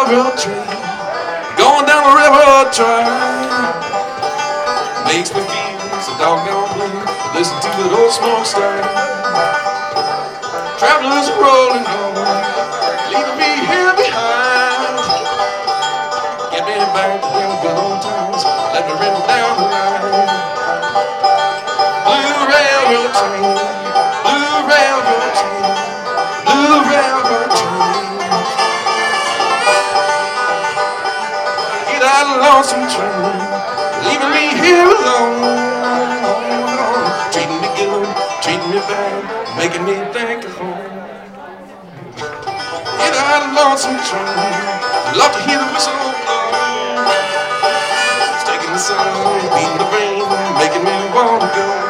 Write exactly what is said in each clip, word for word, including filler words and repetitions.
railroad train going down the railroad track makes me feel so doggone blue. Listen to that old smokestack. Travelers are rolling home, leaving me here behind. Get me back to them good old times, let me run down the line. Blue railroad train, blue railroad train, blue railroad train. Get out of lonesome train, leaving me here alone. Treating me good, treating me bad, making me think of home. Get out of lonesome train, love to hear the whistle blow. It's taking the sun, beating the rain, making me want to go.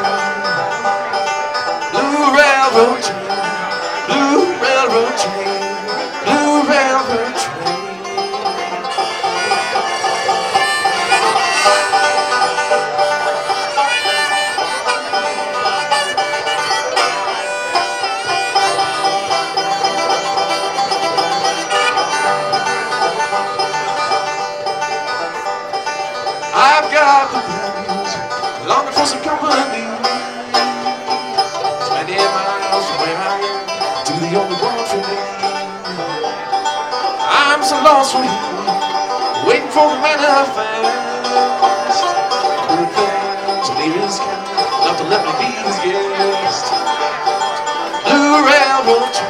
Blue railroad train, blue railroad train, blue railroad train. I've got the blues, longing for some company. It's many miles from where I am to the only one for me. I'm so lost for you, waiting for the manifest. Good things, leave his kind, not to let me be his guest. Blue railroad train,